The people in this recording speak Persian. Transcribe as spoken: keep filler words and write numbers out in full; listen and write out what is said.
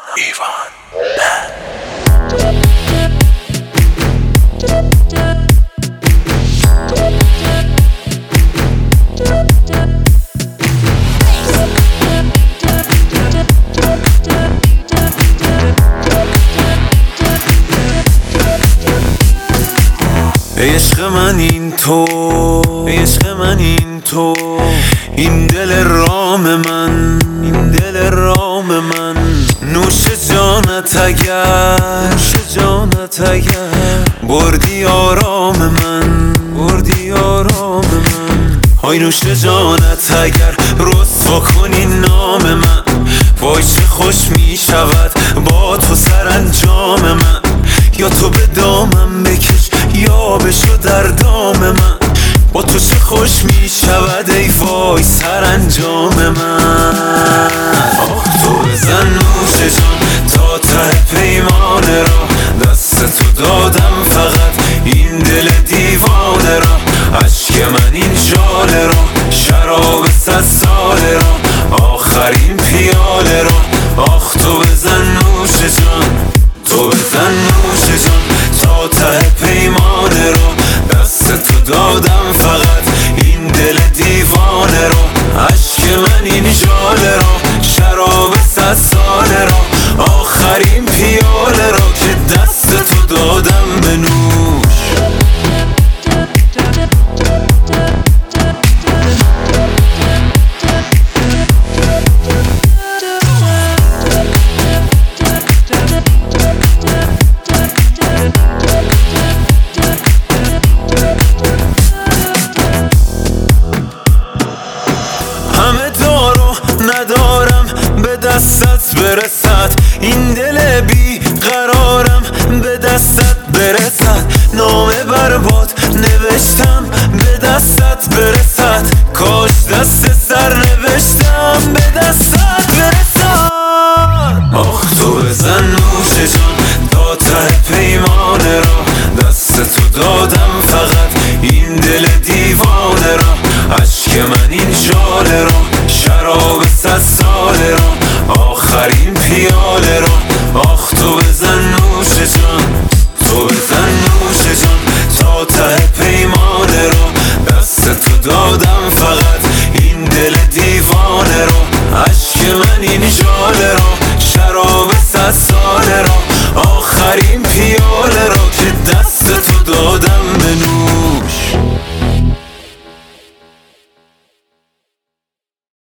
ایوان عشق من این تو، عشق من این تو، این دل رام من، این دل رام من، نوش جانت اگر، نوش جانت اگر بردی آرام من، بردی آرام من. های نوش جانت اگر رسوا کنی نام من، وای چه خوش می شود با تو سرانجام من. یا تو به دامم بکش یا بشو در دام من، با تو چه خوش می شود ای وای سرانجام من. آه تو بزن نوش جان تا ته پیمانه را، دست تو دادم فقط این دل دیوانه را. اشک من این ژاله را، شراب صد ساله را، آخرین پیاله را. آخ تو بزن نوش جان، تو بزن نوش جان تا ته پیمانه رو، دست تو دادم فقط این دل دیوانه رو. اشک من این ژاله رو، شراب صد ساله رو، آخرین پیاله رو که دست تو دادم به نوش. همه دارو ندارم به دستت برسد، این دل بی قرارم به دستت برسد. نامه برباد نوشتم به دستت برسد، کاش دست سر نوشتم به دستت برسد. آخ تو بزن نوش جان تا ته پیمانه را، دست تو دادم فقط این دل دیوانه را. اشک من این ژاله را، شراب صد ساله را، آخرین پیاله را. آخ تو بزن نوش جان، تو بزن نوش جان تا ته پیمانه را، دست تو دادم فقط این دل دیوانه را. اشک من این ژاله را،